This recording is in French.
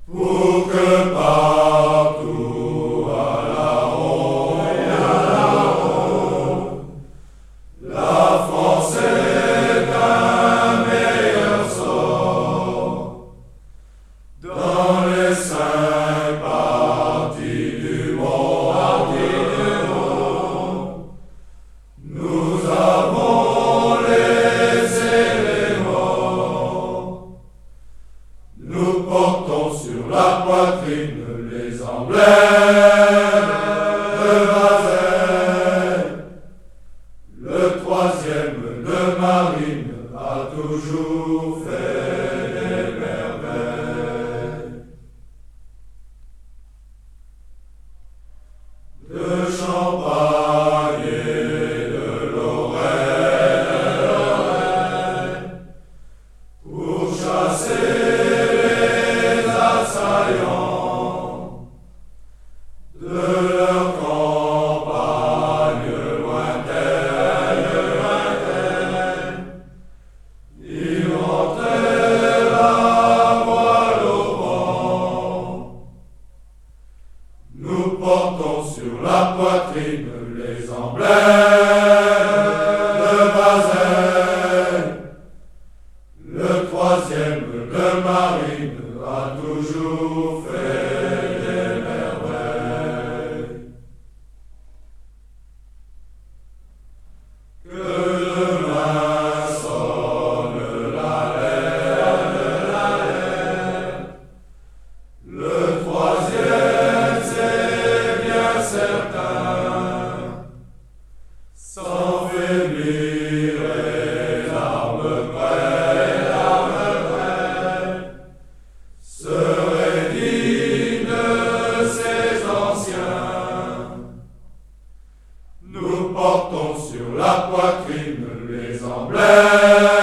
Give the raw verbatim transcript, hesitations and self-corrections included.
pour que partout à la ronde, la France ait un meilleur sort. Dans les cinq parties du monde, nous avons les éléments. Nous portons sur la poitrine les emblèmes de Bazaine. Le troisième de marine a toujours fait des merveilles. De Champagne et de Lorraine, pour chasser les assaillants de leur campagne lointaine, lointaine, ils rentrèrent la voile au vent. Nous portons sur la poitrine les emblèmes de Bazaine. Le troisième de marine a toujours fait des merveilles. Que demain sonne l'alerte, l'alerte. Le troisième, c'est bien certain, sans faiblir les armes prêtes, les armes prêtes, serait digne de ces anciens. Nous portons sur la poitrine les emblèmes